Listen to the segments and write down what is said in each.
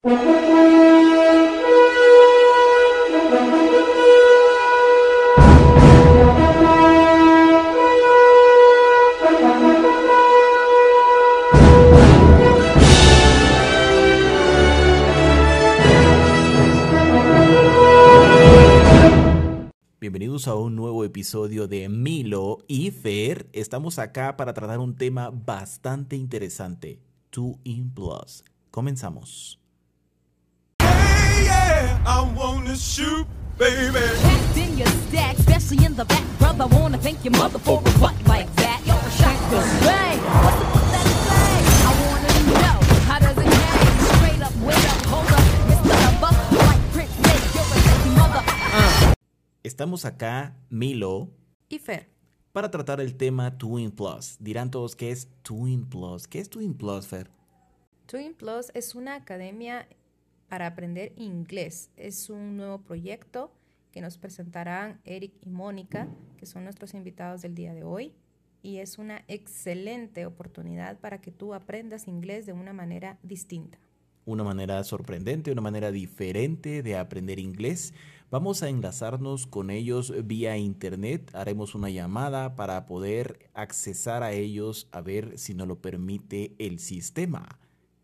Bienvenidos a un nuevo episodio de Milo y Fer. Estamos acá para tratar un tema bastante interesante, 2in Plus. Comenzamos. Hey, yeah, I wanna shoot, baby. Packed in your stack, especially in the back, brother. Wanna thank your mother for a butt like that. Yo, shotgun, bang. What's the fuck that say? I wanna know how does it hang? Straight up, wait up, hold up, Mr. Buck, like Prince Nick, you're a sexy mother. Estamos acá, Milo, Y Fer. para tratar el tema 2in Plus. Dirán todos, ¿qué es 2in Plus? ¿Qué es 2in Plus, Fer? 2in Plus es una academia para aprender inglés. Es un nuevo proyecto que nos presentarán Eric y Mónica, que son nuestros invitados del día de hoy. Y es una excelente oportunidad para que tú aprendas inglés de una manera distinta. Una manera sorprendente, una manera diferente de aprender inglés. Vamos a enlazarnos con ellos vía internet. Haremos una llamada para poder accesar a ellos a ver si nos lo permite el sistema.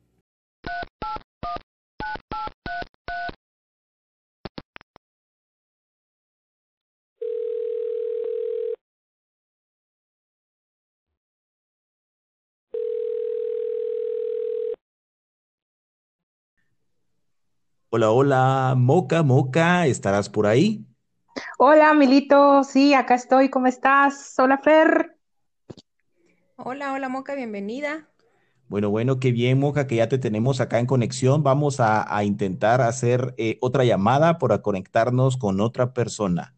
Hola, hola, Moca, ¿estarás por ahí? Hola, Milito, sí, acá estoy, ¿cómo estás? Hola, Fer. Hola, hola Moca, bienvenida. Bueno, qué bien, Moca, que ya te tenemos acá en conexión. Vamos a intentar hacer otra llamada para conectarnos con otra persona.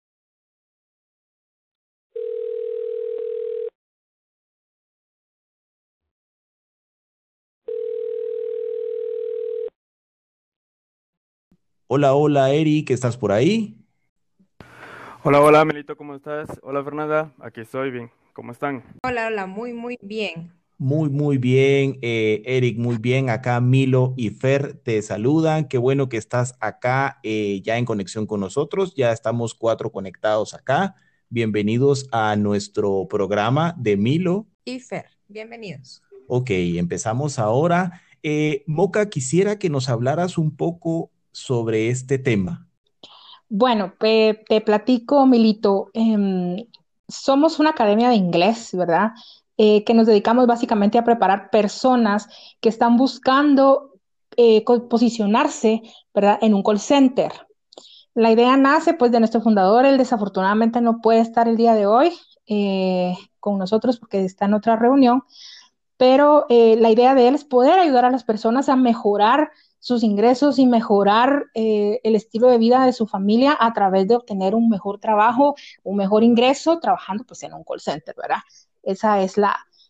Hola, hola, Eric, ¿estás por ahí? Hola, hola, Melito, ¿cómo estás? Hola, Fernanda, aquí estoy bien. ¿Cómo están? Hola, hola, muy bien. Muy bien, Eric, muy bien. Acá Milo y Fer te saludan. Qué bueno que estás acá ya en conexión con nosotros. Ya estamos cuatro conectados acá. Bienvenidos a nuestro programa de Milo. Y Fer, bienvenidos. Ok, empezamos ahora. Moca, quisiera que nos hablaras un poco sobre este tema. Bueno, te platico, Milito. Somos una academia de inglés, ¿verdad? Que nos dedicamos básicamente a preparar personas que están buscando posicionarse, ¿verdad? En un call center. La idea nace, pues, de nuestro fundador. Él desafortunadamente no puede estar el día de hoy con nosotros porque está en otra reunión, pero la idea de él es poder ayudar a las personas a mejorar sus ingresos y mejorar el estilo de vida de su familia a través de obtener un mejor trabajo, un mejor ingreso trabajando pues en un call center, ¿verdad? Esa es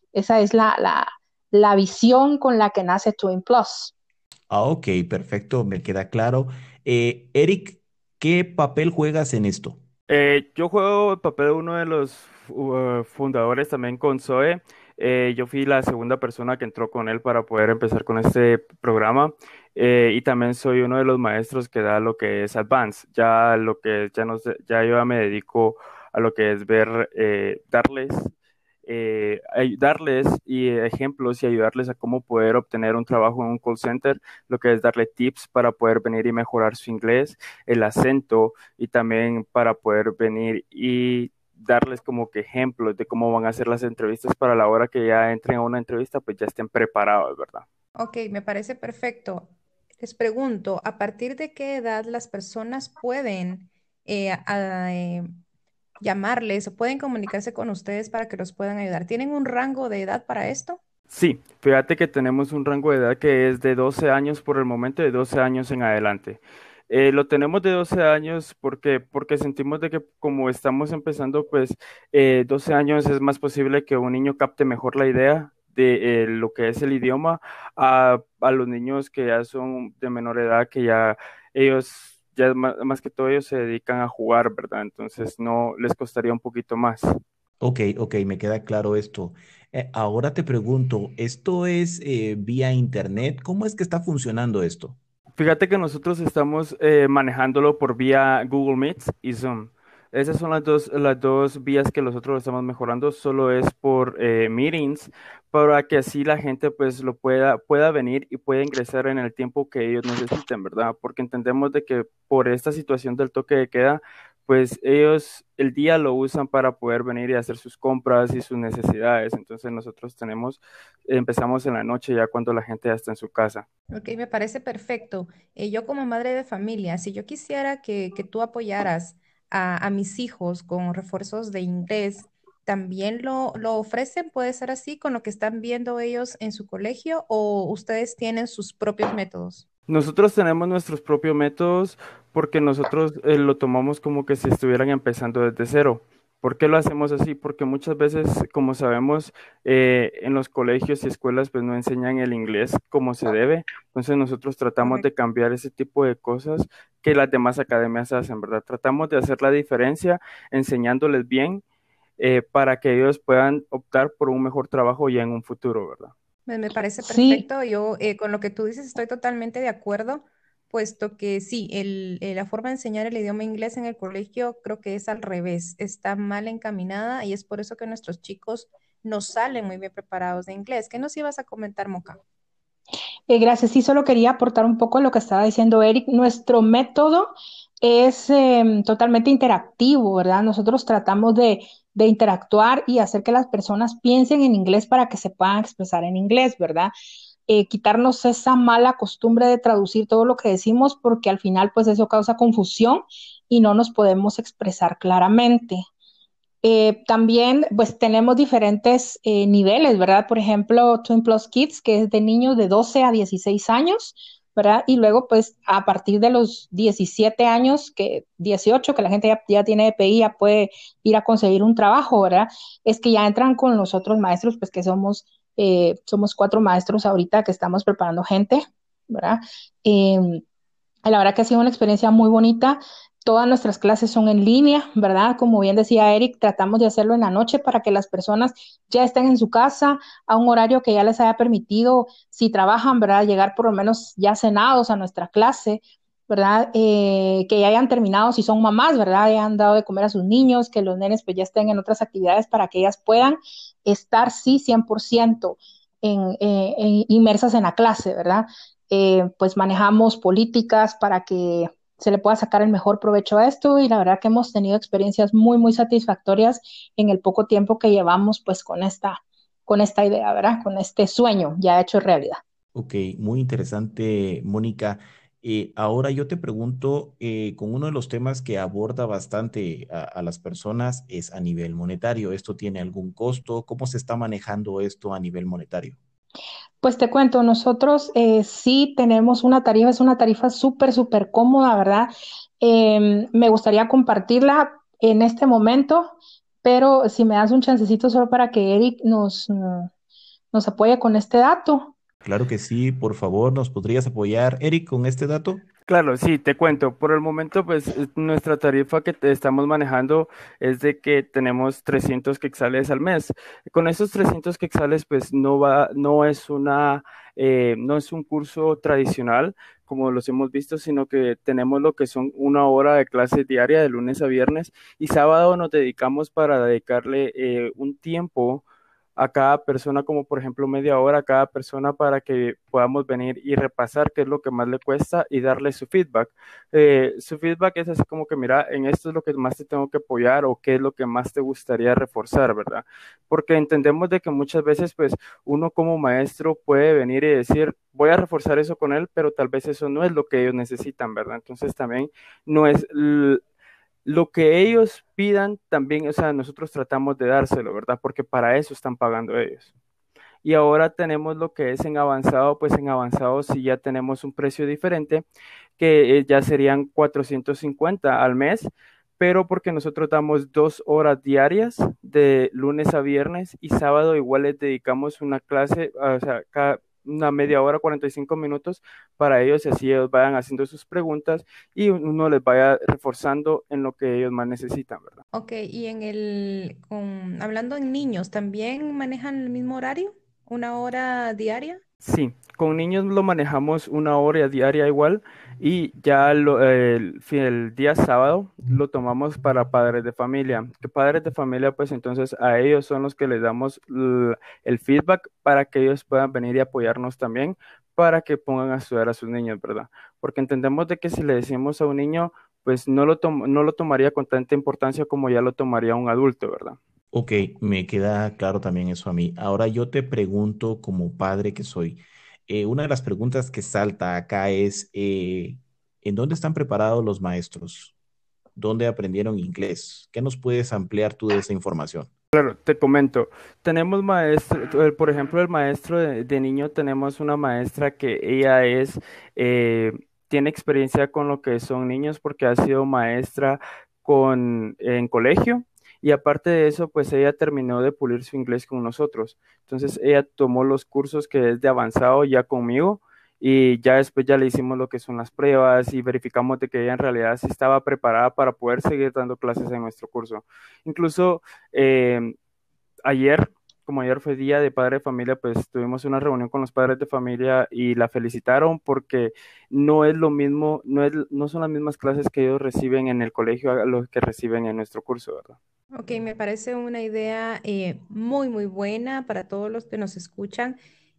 la visión con la que nace 2in Plus. Ah, ok, perfecto, me queda claro. Eric, ¿qué papel juegas en esto? Yo juego el papel de uno de los fundadores también con Zoe. Yo fui la segunda persona que entró con él para poder empezar con este programa. Y también soy uno de los maestros que da lo que es Advance. Ya lo que ya no sé, ya yo ya me dedico a lo que es ver, darles y ejemplos y ayudarles a cómo poder obtener un trabajo en un call center, lo que es darle tips para poder venir y mejorar su inglés, el acento y también para poder venir y darles como que ejemplos de cómo van a hacer las entrevistas para la hora que ya entren a una entrevista, pues ya estén preparados, ¿verdad? Ok, me parece perfecto. Les pregunto, ¿a partir de qué edad las personas pueden llamarles o pueden comunicarse con ustedes para que los puedan ayudar? ¿Tienen un rango de edad para esto? Sí, fíjate que tenemos un rango de edad que es de 12 años por el momento, de 12 años en adelante. Lo tenemos de 12 años porque sentimos de que como estamos empezando, pues 12 años es más posible que un niño capte mejor la idea de lo que es el idioma a los niños que ya son de menor edad, que ya ellos, ya más que todo ellos se dedican a jugar, ¿verdad? Entonces no les costaría un poquito más. Ok, me queda claro esto. Ahora te pregunto, ¿esto es vía internet? ¿Cómo es que está funcionando esto? Fíjate que nosotros estamos manejándolo por vía Google Meets y Zoom. Esas son las dos vías que nosotros lo estamos mejorando. Solo es por meetings para que así la gente pues lo pueda venir y pueda ingresar en el tiempo que ellos necesiten, ¿verdad? Porque entendemos de que por esta situación del toque de queda, pues ellos el día lo usan para poder venir y hacer sus compras y sus necesidades. Entonces empezamos en la noche ya cuando la gente ya está en su casa. Ok, me parece perfecto. Yo como madre de familia, si yo quisiera que tú apoyaras a mis hijos con refuerzos de inglés, ¿también lo ofrecen? ¿Puede ser así con lo que están viendo ellos en su colegio o ustedes tienen sus propios métodos? Nosotros tenemos nuestros propios métodos porque nosotros lo tomamos como que si estuvieran empezando desde cero. ¿Por qué lo hacemos así? Porque muchas veces, como sabemos, en los colegios y escuelas pues no enseñan el inglés como se debe. Entonces nosotros tratamos de Correcto. cambiar ese tipo de cosas que las demás academias hacen, ¿verdad? Tratamos de hacer la diferencia enseñándoles bien para que ellos puedan optar por un mejor trabajo ya en un futuro, ¿verdad? Me parece Sí, perfecto. Yo con lo que tú dices estoy totalmente de acuerdo, puesto que sí, la forma de enseñar el idioma inglés en el colegio creo que es al revés, está mal encaminada y es por eso que nuestros chicos no salen muy bien preparados de inglés. ¿Qué nos ibas a comentar, Moca? gracias. Sí, solo quería aportar un poco lo que estaba diciendo Eric. Nuestro método es totalmente interactivo, ¿verdad? Nosotros tratamos de interactuar y hacer que las personas piensen en inglés para que se puedan expresar en inglés, ¿verdad? Quitarnos esa mala costumbre de traducir todo lo que decimos porque al final pues eso causa confusión y no nos podemos expresar claramente. También, pues tenemos diferentes niveles, ¿verdad? Por ejemplo, Twin Plus Kids, que es de niños de 12 a 16 años, ¿verdad? Y luego, pues a partir de los 17 años, que 18, que la gente ya tiene EPI, ya puede ir a conseguir un trabajo, ¿verdad? Es que ya entran con los otros maestros, pues que somos 4 maestros ahorita que estamos preparando gente, ¿verdad? Eh, la verdad que ha sido una experiencia muy bonita. Todas nuestras clases son en línea, ¿verdad? Como bien decía Eric, tratamos de hacerlo en la noche para que las personas ya estén en su casa a un horario que ya les haya permitido, si trabajan, ¿verdad? Llegar por lo menos ya cenados a nuestra clase, ¿verdad? Que ya hayan terminado, si son mamás, ¿verdad? Ya han dado de comer a sus niños, que los nenes pues ya estén en otras actividades para que ellas puedan estar, sí, 100% inmersas en la clase, ¿verdad? Pues manejamos políticas para que se le pueda sacar el mejor provecho a esto y la verdad que hemos tenido experiencias muy, muy satisfactorias en el poco tiempo que llevamos pues con esta idea, ¿verdad? Con este sueño ya hecho realidad. Ok, muy interesante, Mónica. Ahora yo te pregunto, con uno de los temas que aborda bastante a las personas es a nivel monetario. ¿Esto tiene algún costo? ¿Cómo se está manejando esto a nivel monetario? Pues te cuento, nosotros sí tenemos una tarifa, es una tarifa súper, súper cómoda, ¿verdad? Me gustaría compartirla en este momento, pero si me das un chancecito solo para que Eric nos apoye con este dato. Claro que sí, por favor, ¿nos podrías apoyar, Eric, con este dato? Claro, sí, te cuento. Por el momento, pues nuestra tarifa que te estamos manejando es de que tenemos 300 quetzales al mes. Con esos 300 quetzales, pues no es un curso tradicional como los hemos visto, sino que tenemos lo que son 1 hora de clase diaria de lunes a viernes y sábado nos dedicamos para dedicarle un tiempo a cada persona, como por ejemplo media hora a cada persona para que podamos venir y repasar qué es lo que más le cuesta y darle su feedback. Su feedback es así como que, mira, en esto es lo que más te tengo que apoyar o qué es lo que más te gustaría reforzar, ¿verdad? Porque entendemos de que muchas veces, pues, uno como maestro puede venir y decir, voy a reforzar eso con él, pero tal vez eso no es lo que ellos necesitan, ¿verdad? Entonces también no es lo que ellos pidan también, o sea, nosotros tratamos de dárselo, ¿verdad? Porque para eso están pagando ellos. Y ahora tenemos lo que es en avanzado, pues en avanzado sí ya tenemos un precio diferente, que ya serían 450 al mes, pero porque nosotros damos 2 horas diarias de lunes a viernes y sábado igual les dedicamos una clase, o sea, una media hora, 45 minutos para ellos, y así ellos vayan haciendo sus preguntas y uno les vaya reforzando en lo que ellos más necesitan, ¿verdad? Ok, y hablando en niños, ¿también manejan el mismo horario? ¿Una hora diaria? Sí, con niños lo manejamos una hora diaria igual, y ya el día sábado lo tomamos para padres de familia. Que padres de familia, pues entonces a ellos son los que les damos el feedback para que ellos puedan venir y apoyarnos también para que pongan a estudiar a sus niños, ¿verdad? Porque entendemos de que si le decimos a un niño, pues no lo tomaría con tanta importancia como ya lo tomaría un adulto, ¿verdad? Ok, me queda claro también eso a mí. Ahora yo te pregunto como padre que soy, una de las preguntas que salta acá es, ¿en dónde están preparados los maestros? ¿Dónde aprendieron inglés? ¿Qué nos puedes ampliar tú de esa información? Claro, te comento, tenemos maestro, por ejemplo, el maestro de niño, tenemos una maestra que ella eh, tiene experiencia con lo que son niños porque ha sido maestra en colegio, y aparte de eso, pues ella terminó de pulir su inglés con nosotros. Entonces ella tomó los cursos que es de avanzado ya conmigo, y ya después ya le hicimos lo que son las pruebas y verificamos de que ella en realidad sí estaba preparada para poder seguir dando clases en nuestro curso. Incluso eh, ayer, como ayer fue día de padre de familia, pues tuvimos una reunión con los padres de familia y la felicitaron porque no es lo mismo, no son las mismas clases que ellos reciben en el colegio a los que reciben en nuestro curso, ¿verdad? Ok, me parece una idea muy, muy buena para todos los que nos escuchan.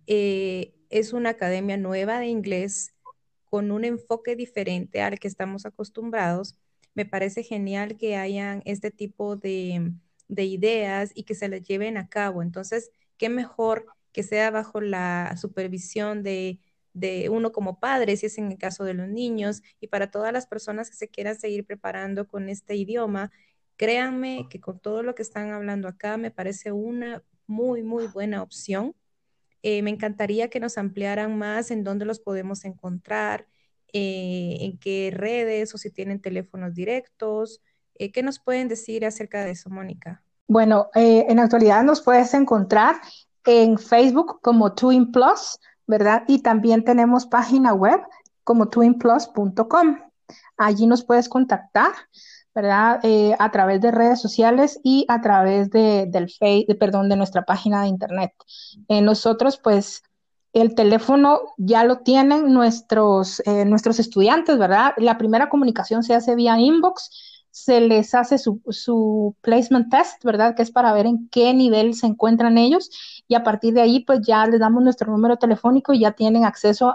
Es una academia nueva de inglés con un enfoque diferente al que estamos acostumbrados. Me parece genial que hayan este tipo de ideas y que se las lleven a cabo. Entonces, qué mejor que sea bajo la supervisión de uno como padre, si es en el caso de los niños, y para todas las personas que se quieran seguir preparando con este idioma. Créanme que con todo lo que están hablando acá me parece una muy, muy buena opción. Me encantaría que nos ampliaran más en dónde los podemos encontrar, en qué redes o si tienen teléfonos directos. ¿Qué nos pueden decir acerca de eso, Mónica? Bueno, en la actualidad nos puedes encontrar en Facebook como Twin Plus, ¿verdad? Y también tenemos página web como twinplus.com. Allí nos puedes contactar, ¿verdad? A través de redes sociales y a través perdón, de nuestra página de internet. Nosotros, pues, el teléfono ya lo tienen nuestros estudiantes, ¿verdad? La primera comunicación se hace vía inbox, se les hace su placement test, ¿verdad? Que es para ver en qué nivel se encuentran ellos, y a partir de ahí pues ya les damos nuestro número telefónico y ya tienen acceso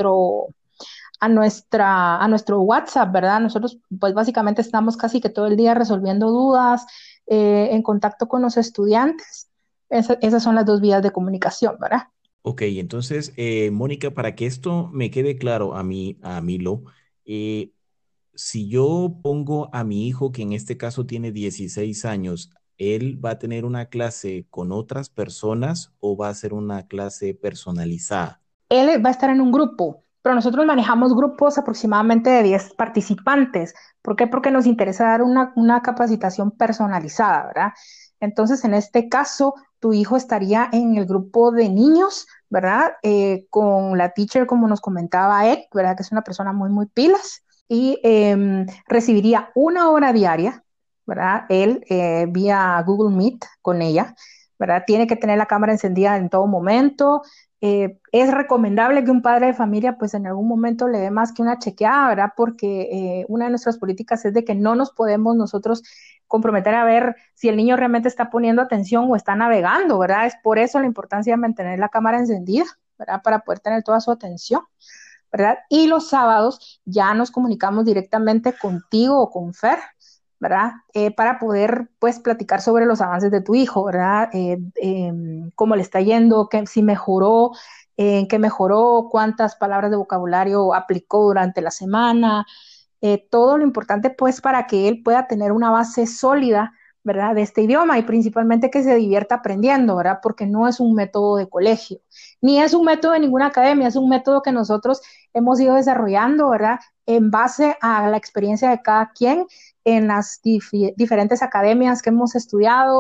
a nuestro WhatsApp, ¿verdad? Nosotros pues básicamente estamos casi que todo el día resolviendo dudas, en contacto con los estudiantes. Esas son las dos vías de comunicación, ¿verdad? Ok, entonces, Mónica, para que esto me quede claro a mí, a Milo, eh, si yo pongo a mi hijo, que en este caso tiene 16 años, ¿él va a tener una clase con otras personas o va a ser una clase personalizada? Él va a estar en un grupo, pero nosotros manejamos grupos aproximadamente de 10 participantes. ¿Por qué? Porque nos interesa dar una capacitación personalizada, ¿verdad? Entonces, en este caso, tu hijo estaría en el grupo de niños, ¿verdad? Con la teacher, como nos comentaba Ed, ¿verdad? Que es una persona muy, muy pilas, y recibiría una hora diaria, ¿verdad? Él vía Google Meet con ella, ¿verdad? Tiene que tener la cámara encendida en todo momento. Es recomendable que un padre de familia pues en algún momento le dé más que una chequeada, ¿verdad? Porque una de nuestras políticas es de que no nos podemos nosotros comprometer a ver si el niño realmente está poniendo atención o está navegando, ¿verdad? Es por eso la importancia de mantener la cámara encendida, ¿verdad? Para poder tener toda su atención, ¿verdad? Y los sábados ya nos comunicamos directamente contigo o con Fer, ¿verdad? Para poder, pues, platicar sobre los avances de tu hijo, ¿verdad? Cómo le está yendo, si mejoró, en qué mejoró, cuántas palabras de vocabulario aplicó durante la semana, todo lo importante, pues, para que él pueda tener una base sólida, ¿verdad? De este idioma, y principalmente que se divierta aprendiendo, ¿verdad? Porque no es un método de colegio, ni es un método de ninguna academia, es un método que nosotros hemos ido desarrollando, ¿verdad? En base a la experiencia de cada quien en las diferentes academias que hemos estudiado,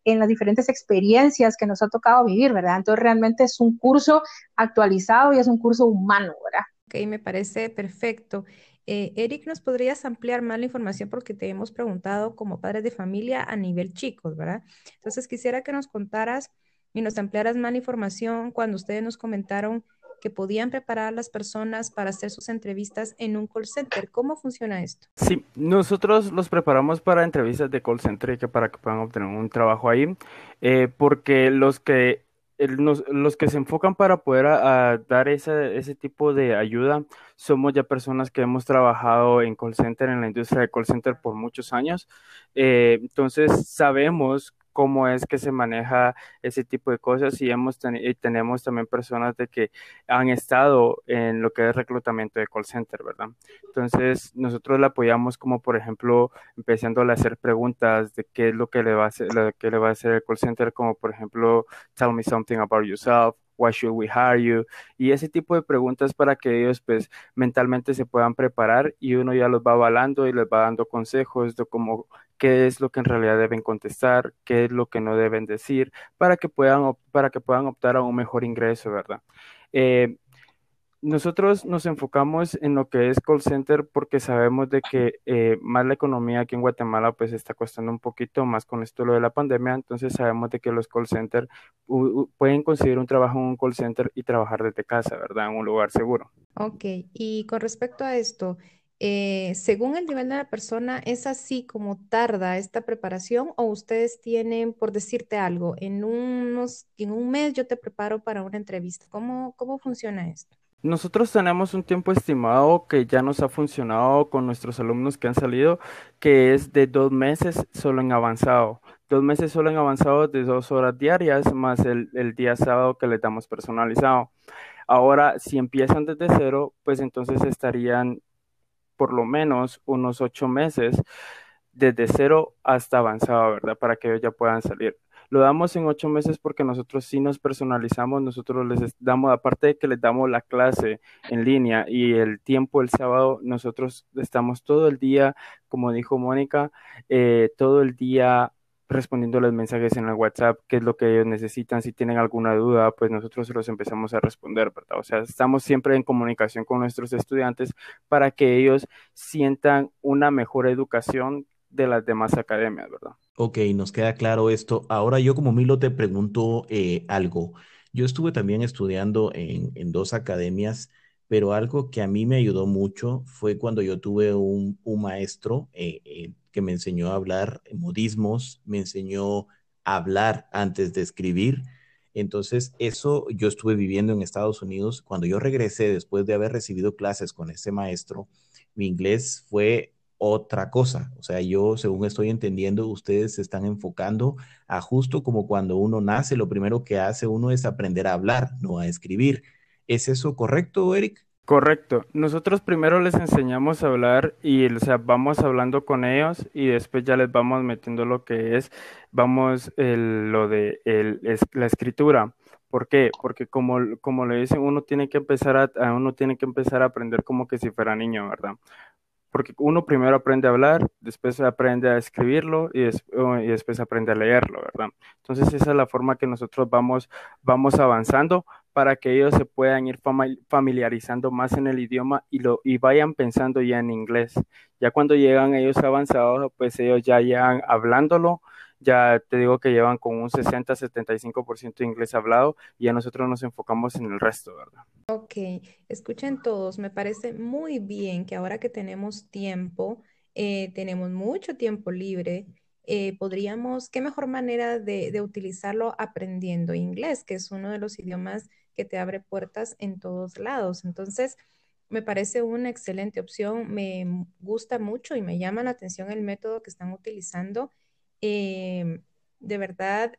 en las diferentes experiencias que nos ha tocado vivir, ¿verdad? Entonces realmente es un curso actualizado y es un curso humano, ¿verdad? Ok, me parece perfecto. Eric, ¿nos podrías ampliar más la información? Porque te hemos preguntado como padres de familia a nivel chicos, ¿verdad? Entonces quisiera que nos contaras y nos ampliaras más la información cuando ustedes nos comentaron que podían preparar a las personas para hacer sus entrevistas en un call center. ¿Cómo funciona esto? Sí, nosotros los preparamos para entrevistas de call center y que para que puedan obtener un trabajo ahí, porque los que se enfocan para poder a dar ese tipo de ayuda somos ya personas que hemos trabajado en call center, en la industria de call center por muchos años. Entonces sabemos cómo es que se maneja ese tipo de cosas y tenemos también personas de que han estado en lo que es reclutamiento de call center, ¿verdad? Entonces, nosotros la apoyamos como, por ejemplo, empezándole a hacer preguntas de qué es lo que le va a hacer, lo que le va a hacer el call center, como por ejemplo, tell me something about yourself, why should we hire you? Y ese tipo de preguntas para que ellos, pues, mentalmente se puedan preparar y uno ya los va avalando y les va dando consejos de cómo, qué es lo que en realidad deben contestar, qué es lo que no deben decir, para que puedan optar a un mejor ingreso, ¿verdad? Eh, Nosotros nos enfocamos en lo que es call center porque sabemos de que más la economía aquí en Guatemala pues está costando un poquito más con esto lo de la pandemia, entonces sabemos de que los call center pueden conseguir un trabajo en un call center y trabajar desde casa, ¿verdad? En un lugar seguro. Ok, y con respecto a esto, según el nivel de la persona, ¿es así como tarda esta preparación o ustedes tienen, por decirte algo, en un mes yo te preparo para una entrevista? ¿Cómo funciona esto? Nosotros tenemos un tiempo estimado que ya nos ha funcionado con nuestros alumnos que han salido, que es de 2 meses solo en avanzado. 2 meses solo en avanzado de 2 horas diarias, más el día sábado que les damos personalizado. Ahora, si empiezan desde cero, pues entonces estarían por lo menos unos 8 meses desde cero hasta avanzado, ¿verdad? Para que ellos ya puedan salir. Lo damos en 8 meses porque nosotros sí nos personalizamos, nosotros damos, aparte de que les damos la clase en línea y el tiempo el sábado, nosotros estamos todo el día, como dijo Mónica, todo el día respondiendo los mensajes en el WhatsApp, qué es lo que ellos necesitan, si tienen alguna duda, pues nosotros se los empezamos a responder, ¿verdad? O sea, estamos siempre en comunicación con nuestros estudiantes para que ellos sientan una mejor educación de las demás academias, ¿verdad? Ok, nos queda claro esto. Ahora yo como Milo te pregunto algo. Yo estuve también estudiando en dos academias, pero algo que a mí me ayudó mucho fue cuando yo tuve un maestro que me enseñó a hablar modismos, me enseñó a hablar antes de escribir. Entonces, eso yo estuve viviendo en Estados Unidos. Cuando yo regresé después de haber recibido clases con ese maestro, mi inglés fue otra cosa. O sea, yo, según estoy entendiendo, ustedes se están enfocando a justo como cuando uno nace, lo primero que hace uno es aprender a hablar, no a escribir. ¿Es eso correcto, Eric? Correcto. Nosotros primero les enseñamos a hablar y, o sea, vamos hablando con ellos y después ya les vamos metiendo lo que es, lo de la escritura. ¿Por qué? Porque como le dicen, uno tiene que empezar a aprender como que si fuera niño, ¿verdad? Porque uno primero aprende a hablar, después aprende a escribirlo y después aprende a leerlo, ¿verdad? Entonces esa es la forma que nosotros vamos avanzando para que ellos se puedan ir familiarizando más en el idioma y vayan pensando ya en inglés. Ya cuando llegan ellos avanzados, pues ellos ya llegan hablándolo, ya te digo que llevan con un 60-75% de inglés hablado y ya nosotros nos enfocamos en el resto, ¿verdad? Ok, escuchen todos, me parece muy bien que ahora que tenemos mucho tiempo libre, qué mejor manera de utilizarlo aprendiendo inglés, que es uno de los idiomas que te abre puertas en todos lados. Entonces, me parece una excelente opción, gusta mucho y me llama la atención el método que están utilizando. De verdad,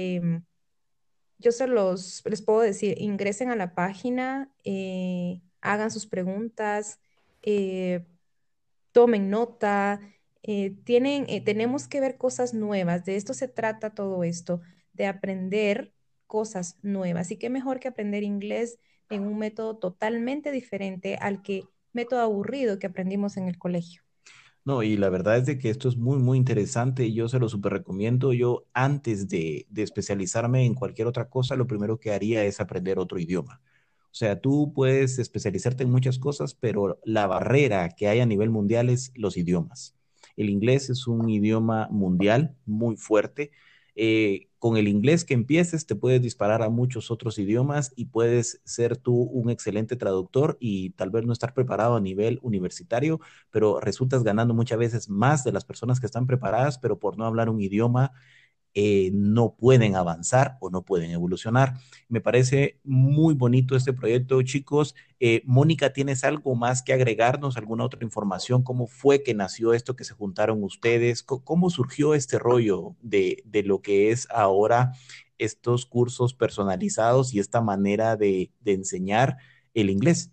les puedo decir, ingresen a la página, hagan sus preguntas, eh, tomen nota, tenemos que ver cosas nuevas, de esto se trata todo esto, de aprender cosas nuevas. Y qué mejor que aprender inglés en un método totalmente diferente al método aburrido que aprendimos en el colegio. No, y la verdad es de que esto es muy, muy interesante y yo se lo súper recomiendo. Yo antes de especializarme en cualquier otra cosa, lo primero que haría es aprender otro idioma. O sea, tú puedes especializarte en muchas cosas, pero la barrera que hay a nivel mundial es los idiomas. El inglés es un idioma mundial muy fuerte. Con el inglés que empieces, te puedes disparar a muchos otros idiomas y puedes ser tú un excelente traductor y tal vez no estar preparado a nivel universitario, pero resultas ganando muchas veces más de las personas que están preparadas, pero por no hablar un idioma no pueden avanzar o no pueden evolucionar. Me parece muy bonito este proyecto, chicos. Mónica, ¿tienes algo más que agregarnos? ¿Alguna otra información? ¿Cómo fue que nació esto, que se juntaron ustedes? ¿Cómo surgió este rollo de lo que es ahora estos cursos personalizados y esta manera de enseñar el inglés?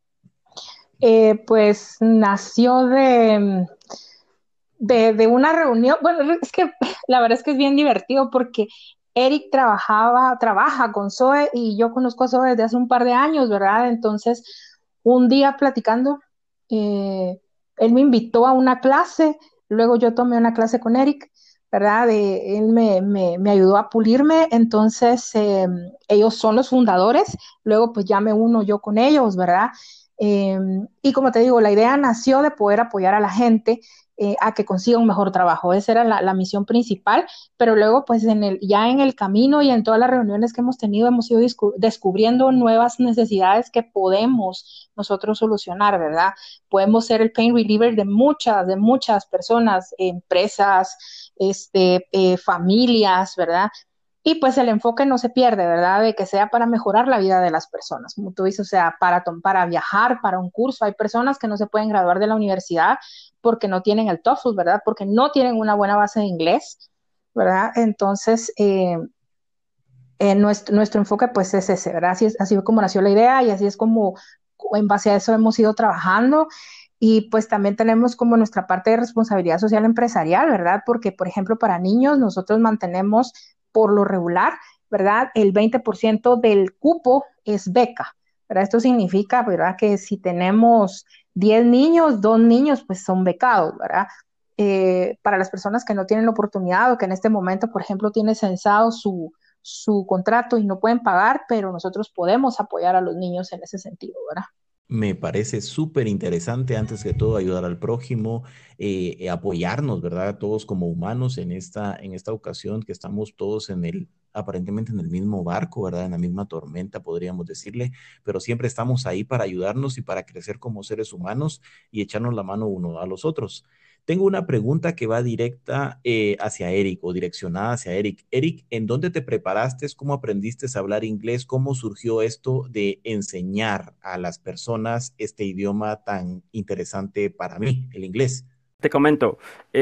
Pues nació de una reunión. Bueno, es que la verdad es que es bien divertido porque Eric trabaja con Zoe y yo conozco a Zoe desde hace un par de años, ¿verdad? Entonces, un día platicando, eh, él me invitó a una clase, luego yo tomé una clase con Eric, ¿verdad? Él me ayudó a pulirme, entonces ellos son los fundadores, luego pues ya me uno yo con ellos, ¿verdad? Eh, y como te digo, la idea nació de poder apoyar a la gente a que consiga un mejor trabajo. Esa era la misión principal, pero luego pues ya en el camino y en todas las reuniones que hemos tenido hemos ido descubriendo nuevas necesidades que podemos nosotros solucionar, ¿verdad? Podemos ser el pain reliever de muchas personas, empresas, familias, ¿verdad? Y pues el enfoque no se pierde, ¿verdad? De que sea para mejorar la vida de las personas, como tú dices, o sea, para viajar, para un curso. Hay personas que no se pueden graduar de la universidad porque no tienen el TOEFL, ¿verdad? Porque no tienen una buena base de inglés, ¿verdad? Entonces, nuestro enfoque pues es ese, ¿verdad? Así es como nació la idea y así es como en base a eso hemos ido trabajando. Y pues también tenemos como nuestra parte de responsabilidad social empresarial, ¿verdad? Porque, por ejemplo, para niños nosotros mantenemos por lo regular, ¿verdad? El 20% del cupo es beca, ¿verdad? Esto significa, ¿verdad? Que si tenemos 10 niños, 2 niños pues son becados, ¿verdad? Para las personas que no tienen la oportunidad o que en este momento, por ejemplo, tiene censado su contrato y no pueden pagar, pero nosotros podemos apoyar a los niños en ese sentido, ¿verdad? Me parece súper interesante, antes que todo, ayudar al prójimo, apoyarnos, ¿verdad? Todos como humanos en esta ocasión que estamos todos aparentemente en el mismo barco, ¿verdad? En la misma tormenta, podríamos decirle, pero siempre estamos ahí para ayudarnos y para crecer como seres humanos y echarnos la mano uno a los otros. Tengo una pregunta que va directa hacia Eric o direccionada hacia Eric. Eric, ¿en dónde te preparaste? ¿Cómo aprendiste a hablar inglés? ¿Cómo surgió esto de enseñar a las personas este idioma tan interesante para mí, el inglés? Te comento,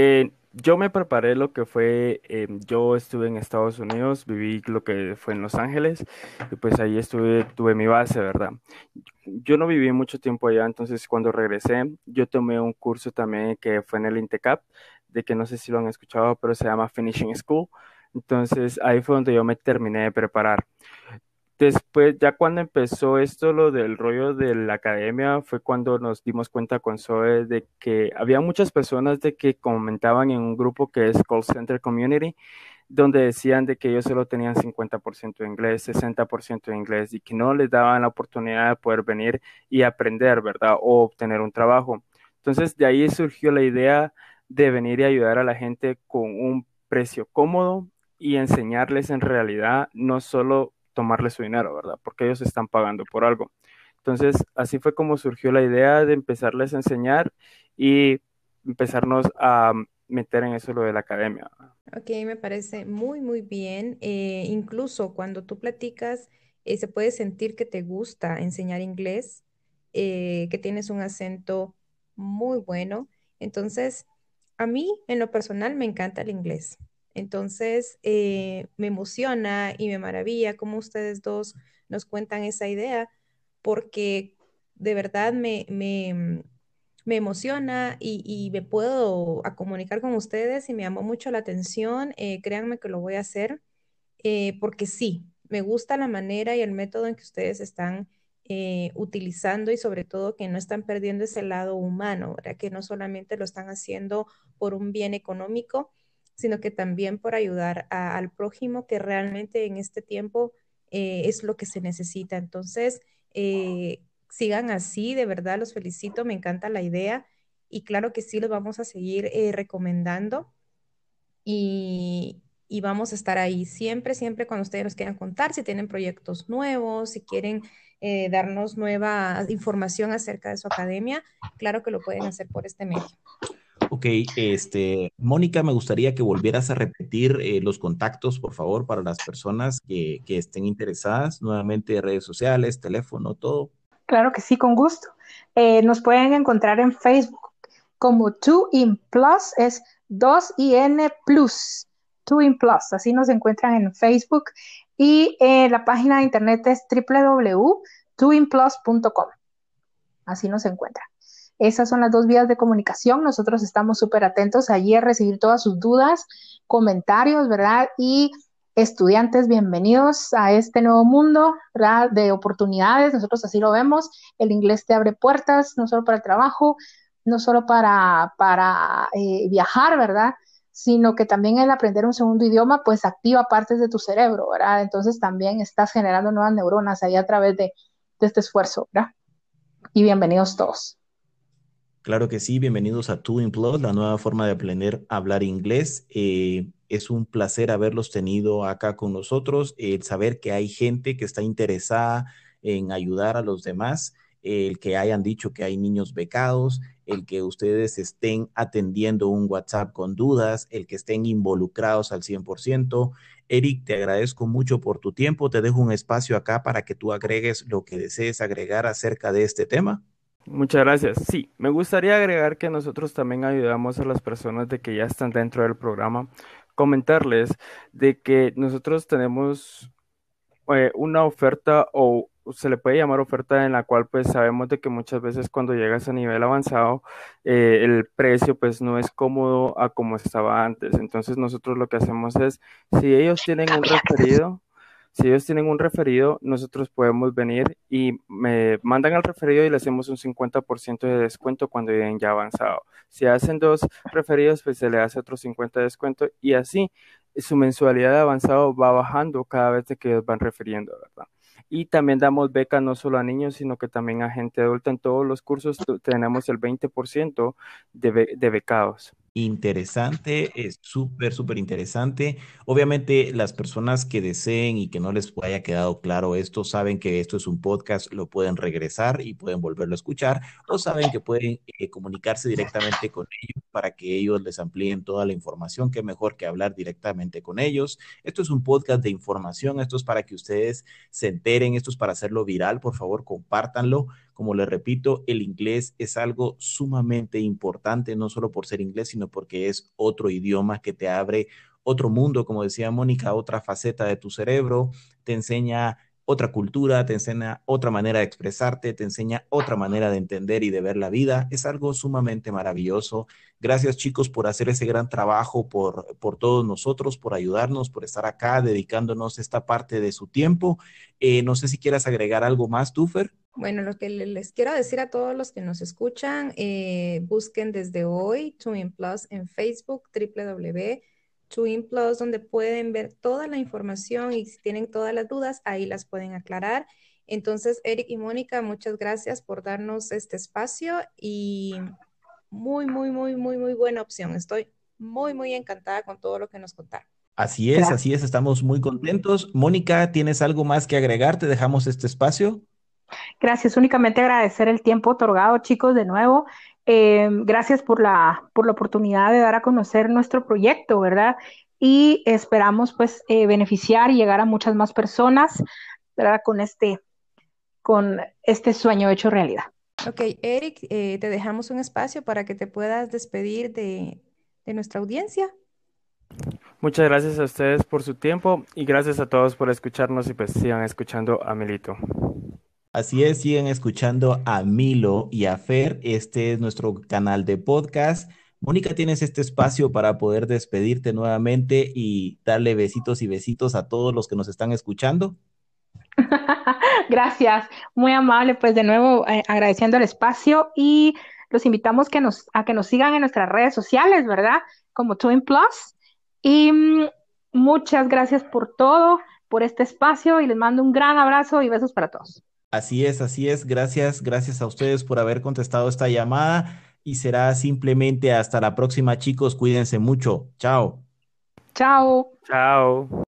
yo me preparé lo que fue, yo estuve en Estados Unidos, viví lo que fue en Los Ángeles y pues ahí tuve mi base, ¿verdad? Yo no viví mucho tiempo allá, entonces cuando regresé, yo tomé un curso también que fue en el INTECAP, de que no sé si lo han escuchado, pero se llama Finishing School. Entonces ahí fue donde yo me terminé de preparar. Después, ya cuando empezó esto, lo del rollo de la academia, fue cuando nos dimos cuenta con Zoe de que había muchas personas de que comentaban en un grupo que es Call Center Community, donde decían de que ellos solo tenían 50% de inglés, 60% de inglés y que no les daban la oportunidad de poder venir y aprender, ¿verdad? O obtener un trabajo. Entonces, de ahí surgió la idea de venir y ayudar a la gente con un precio cómodo y enseñarles en realidad, no solo tomarles su dinero, ¿verdad? Porque ellos están pagando por algo. Entonces, así fue como surgió la idea de empezarles a enseñar y empezarnos a meter en eso lo de la academia. Ok, me parece muy, muy bien. Incluso cuando tú platicas, se puede sentir que te gusta enseñar inglés, que tienes un acento muy bueno. Entonces, a mí, en lo personal, me encanta el inglés. Entonces, me emociona y me maravilla cómo ustedes dos nos cuentan esa idea, porque de verdad me emociona y me puedo comunicar con ustedes y me llamó mucho la atención. Créanme que lo voy a hacer porque sí, me gusta la manera y el método en que ustedes están utilizando y sobre todo que no están perdiendo ese lado humano, ¿verdad? Que no solamente lo están haciendo por un bien económico, sino que también por ayudar al prójimo, que realmente en este tiempo es lo que se necesita. Entonces, sigan así, de verdad los felicito, me encanta la idea y claro que sí, los vamos a seguir recomendando y vamos a estar ahí siempre, siempre cuando ustedes nos quieran contar, si tienen proyectos nuevos, si quieren darnos nueva información acerca de su academia, claro que lo pueden hacer por este medio. Ok, Mónica, me gustaría que volvieras a repetir los contactos, por favor, para las personas que estén interesadas. Nuevamente, redes sociales, teléfono, todo. Claro que sí, con gusto. Nos pueden encontrar en Facebook como 2in Plus, es 2IN Plus, 2in Plus, así nos encuentran en Facebook. Y la página de internet es www.2inplus.com, así nos encuentran. Esas son las dos vías de comunicación. Nosotros estamos súper atentos allí a recibir todas sus dudas, comentarios, ¿verdad? Y estudiantes, bienvenidos a este nuevo mundo, ¿verdad? De oportunidades. Nosotros así lo vemos. El inglés te abre puertas, no solo para el trabajo, no solo para viajar, ¿verdad? Sino que también el aprender un segundo idioma, pues activa partes de tu cerebro, ¿verdad? Entonces también estás generando nuevas neuronas ahí a través de este esfuerzo, ¿verdad? Y bienvenidos todos. Claro que sí, bienvenidos a Two in Plus, la nueva forma de aprender a hablar inglés. Es un placer haberlos tenido acá con nosotros, saber que hay gente que está interesada en ayudar a los demás, el que hayan dicho que hay niños becados, el que ustedes estén atendiendo un WhatsApp con dudas, el que estén involucrados al 100%. Eric, te agradezco mucho por tu tiempo. Te dejo un espacio acá para que tú agregues lo que desees agregar acerca de este tema. Muchas gracias. Sí, me gustaría agregar que nosotros también ayudamos a las personas de que ya están dentro del programa, comentarles de que nosotros tenemos una oferta o se le puede llamar oferta en la cual pues sabemos de que muchas veces cuando llegas a nivel avanzado el precio pues no es cómodo a como estaba antes. Entonces nosotros lo que hacemos es, si ellos tienen un referido, si ellos tienen un referido, nosotros podemos venir y me mandan al referido y le hacemos un 50% de descuento cuando lleguen ya avanzado. Si hacen dos referidos, pues se le hace otro 50% de descuento y así su mensualidad de avanzado va bajando cada vez de que ellos van refiriendo, ¿verdad? Y también damos becas no solo a niños, sino que también a gente adulta. En todos los cursos tenemos el 20% de becados. Interesante, es súper, súper interesante. Obviamente, las personas que deseen y que no les haya quedado claro esto, saben que esto es un podcast, lo pueden regresar y pueden volverlo a escuchar, o saben que pueden comunicarse directamente con ellos para que ellos les amplíen toda la información, que mejor que hablar directamente con ellos. Esto es un podcast de información, esto es para que ustedes se enteren, esto es para hacerlo viral, por favor, compártanlo. Como les repito, el inglés es algo sumamente importante, no solo por ser inglés, sino porque es otro idioma que te abre otro mundo, como decía Mónica, otra faceta de tu cerebro, te enseña otra cultura, te enseña otra manera de expresarte, te enseña otra manera de entender y de ver la vida. Es algo sumamente maravilloso. Gracias, chicos, por hacer ese gran trabajo, por todos nosotros, por ayudarnos, por estar acá, dedicándonos esta parte de su tiempo. No sé si quieras agregar algo más, Tufer. Bueno, lo que les quiero decir a todos los que nos escuchan, busquen desde hoy Twin Plus en Facebook, www.Twin Plus, donde pueden ver toda la información y si tienen todas las dudas, ahí las pueden aclarar. Entonces, Eric y Mónica, muchas gracias por darnos este espacio y muy, muy, muy, muy, muy buena opción. Estoy muy, muy encantada con todo lo que nos contaron. Gracias. Así es, estamos muy contentos. Mónica, ¿tienes algo más que agregar? Te dejamos este espacio. Gracias, únicamente agradecer el tiempo otorgado, chicos, de nuevo. Gracias por la oportunidad de dar a conocer nuestro proyecto, ¿verdad? Y esperamos pues beneficiar y llegar a muchas más personas, ¿verdad? Con este sueño hecho realidad. Ok, Eric, te dejamos un espacio para que te puedas despedir de nuestra audiencia. Muchas gracias a ustedes por su tiempo y gracias a todos por escucharnos y pues sigan escuchando a Milito. Así es, siguen escuchando a Milo y a Fer. Este es nuestro canal de podcast. Mónica, tienes este espacio para poder despedirte nuevamente y darle besitos y besitos a todos los que nos están escuchando. Gracias, muy amable. Pues de nuevo agradeciendo el espacio y los invitamos a que nos sigan en nuestras redes sociales, ¿verdad? Como Twin Plus. Y muchas gracias por todo, por este espacio y les mando un gran abrazo y besos para todos. Así es, así es. Gracias, gracias a ustedes por haber contestado esta llamada y será simplemente hasta la próxima, chicos. Cuídense mucho. Chao. Chao. Chao.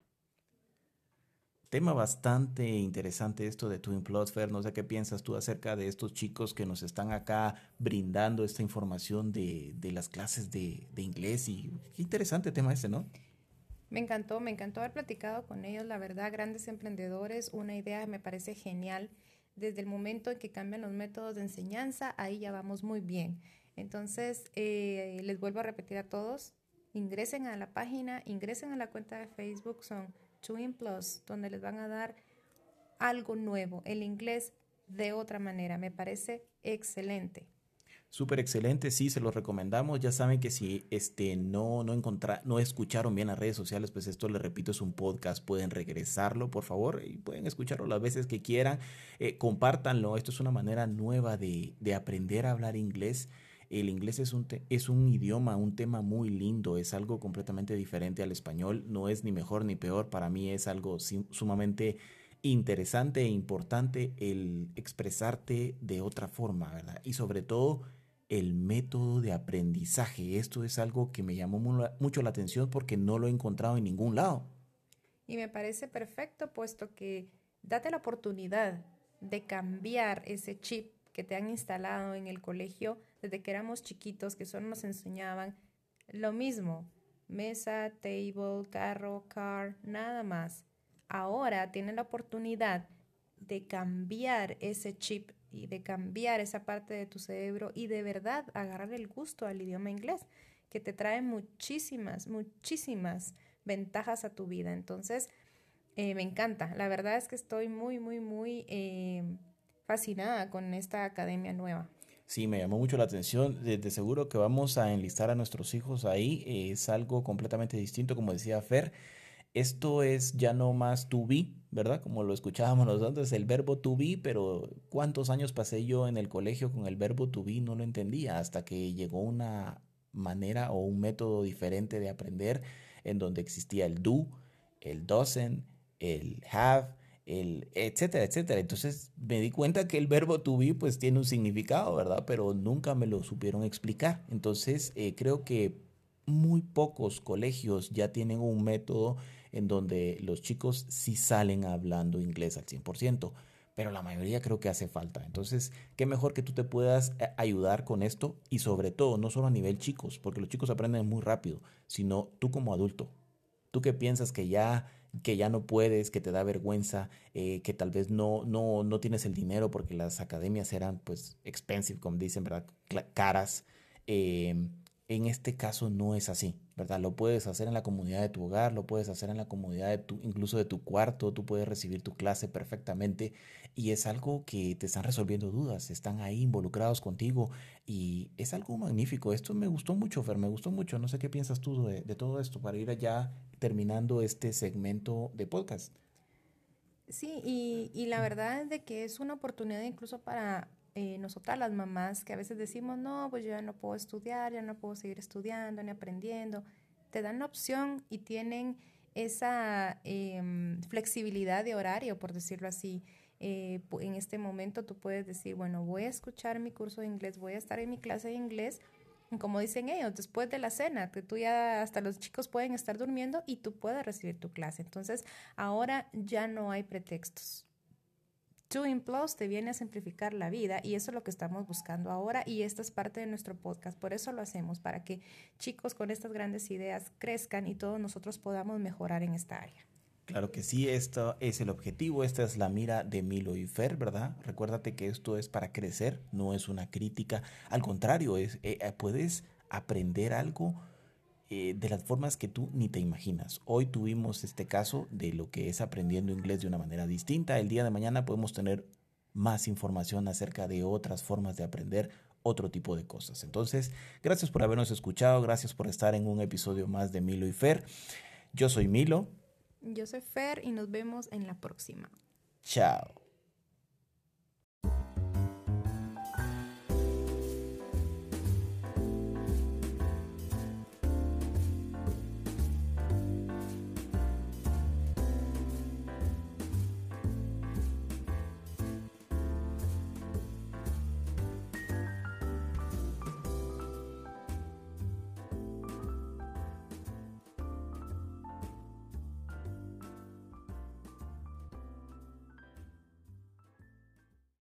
Tema bastante interesante esto de Twin Plus, Fer. No sé qué piensas tú acerca de estos chicos que nos están acá brindando esta información de las clases de inglés y qué interesante tema este, ¿no? Me encantó haber platicado con ellos, la verdad, grandes emprendedores, una idea me parece genial. Desde el momento en que cambian los métodos de enseñanza, ahí ya vamos muy bien. Entonces, les vuelvo a repetir a todos, ingresen a la página, ingresen a la cuenta de Facebook, son Twin Plus, donde les van a dar algo nuevo, el inglés de otra manera. Me parece excelente. Súper excelente, sí, se los recomendamos. Ya saben que si no escucharon bien las redes sociales, pues esto les repito, es un podcast. Pueden regresarlo, por favor, y pueden escucharlo las veces que quieran. Compártanlo. Esto es una manera nueva de aprender a hablar inglés. El inglés es un idioma, un tema muy lindo, es algo completamente diferente al español. No es ni mejor ni peor. Para mí es algo sumamente interesante e importante el expresarte de otra forma, ¿verdad? Y sobre todo el método de aprendizaje. Esto es algo que me llamó mucho la atención porque no lo he encontrado en ningún lado. Y me parece perfecto, puesto que date la oportunidad de cambiar ese chip que te han instalado en el colegio desde que éramos chiquitos, que solo nos enseñaban lo mismo, mesa, table, carro, car, nada más. Ahora tienen la oportunidad de cambiar ese chip y de cambiar esa parte de tu cerebro y de verdad agarrar el gusto al idioma inglés, que te trae muchísimas, muchísimas ventajas a tu vida. Entonces, me encanta. La verdad es que estoy muy, muy, muy fascinada con esta academia nueva. Sí, me llamó mucho la atención. De seguro que vamos a enlistar a nuestros hijos ahí. Es algo completamente distinto, como decía Fer. Esto es ya no más to be, ¿verdad? Como lo escuchábamos nosotros, el verbo to be, pero ¿cuántos años pasé yo en el colegio con el verbo to be? No lo entendía hasta que llegó una manera o un método diferente de aprender en donde existía el do, el doesn't, el have, el etcétera, etcétera. Entonces me di cuenta que el verbo to be pues tiene un significado, ¿verdad? Pero nunca me lo supieron explicar. Entonces creo que muy pocos colegios ya tienen un método en donde los chicos sí salen hablando inglés al 100%, pero la mayoría creo que hace falta. Entonces, qué mejor que tú te puedas ayudar con esto y sobre todo, no solo a nivel chicos, porque los chicos aprenden muy rápido, sino tú como adulto. Tú que piensas que ya no puedes, que te da vergüenza, que tal vez no tienes el dinero porque las academias eran pues expensive, como dicen, ¿verdad? Caras. Eh, en este caso no es así, ¿verdad? Lo puedes hacer en la comunidad de tu hogar, lo puedes hacer en la comunidad incluso de tu cuarto, tú puedes recibir tu clase perfectamente y es algo que te están resolviendo dudas, están ahí involucrados contigo y es algo magnífico. Esto me gustó mucho, Fer, me gustó mucho. No sé qué piensas tú de todo esto para ir allá terminando este segmento de podcast. Sí, y la verdad es de que es una oportunidad incluso para nosotras las mamás que a veces decimos, no, pues yo ya no puedo estudiar, ya no puedo seguir estudiando ni aprendiendo. Te dan la opción y tienen esa flexibilidad de horario, por decirlo así. En este momento tú puedes decir, bueno, voy a escuchar mi curso de inglés, voy a estar en mi clase de inglés, como dicen ellos, después de la cena, que tú ya hasta los chicos pueden estar durmiendo y tú puedes recibir tu clase. Entonces, ahora ya no hay pretextos. Doing Plus te viene a simplificar la vida y eso es lo que estamos buscando ahora y esta es parte de nuestro podcast. Por eso lo hacemos, para que chicos con estas grandes ideas crezcan y todos nosotros podamos mejorar en esta área. Claro que sí, esto es el objetivo, esta es la mira de Milo y Fer, ¿verdad? Recuérdate que esto es para crecer, no es una crítica, al contrario, puedes aprender algo de las formas que tú ni te imaginas. Hoy tuvimos este caso de lo que es aprendiendo inglés de una manera distinta, el día de mañana podemos tener más información acerca de otras formas de aprender otro tipo de cosas. Entonces, gracias por habernos escuchado, gracias por estar en un episodio más de Milo y Fer. Yo soy Milo. Yo soy Fer y nos vemos en la próxima. Chao.